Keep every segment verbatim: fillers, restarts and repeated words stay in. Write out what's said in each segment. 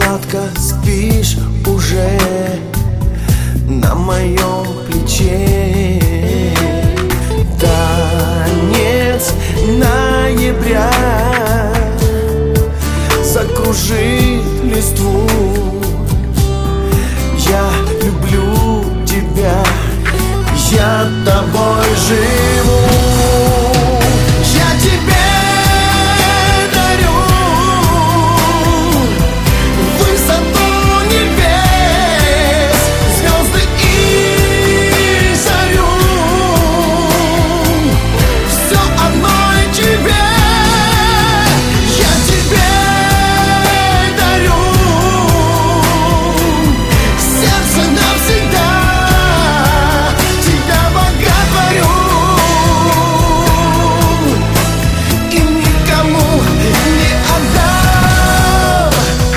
сладко спишь уже на моем плече. Танец ноября закружит листву. Я люблю тебя, я тобой живу. Я тебе дарю высоту небес, звезды и зарю. Все одной тебе. Я тебе дарю сердце навсегда. Тебя боготворю и никому не отдам.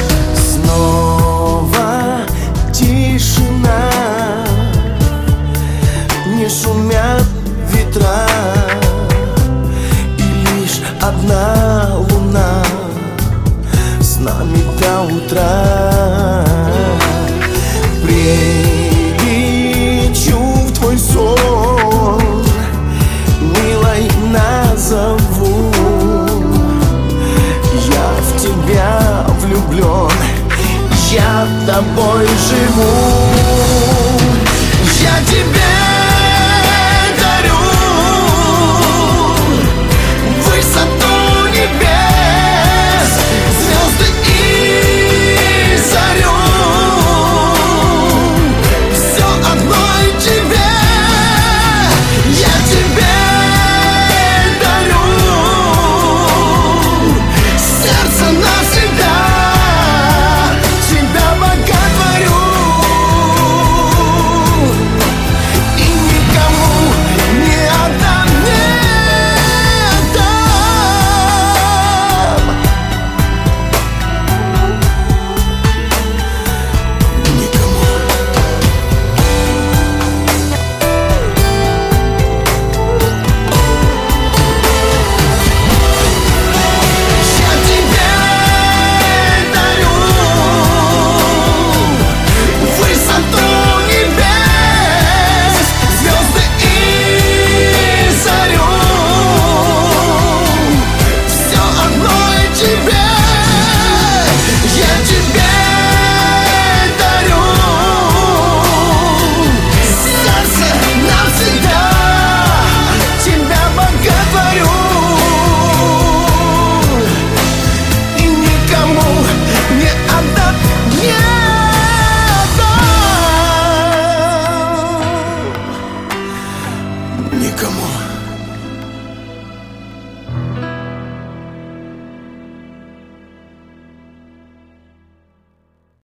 Снова тишина, не шумят ветра, и лишь одна луна с нами до утра. Прилечу в твой сон, милой назову. Я в тебя влюблен, я тобой живу. Я тебе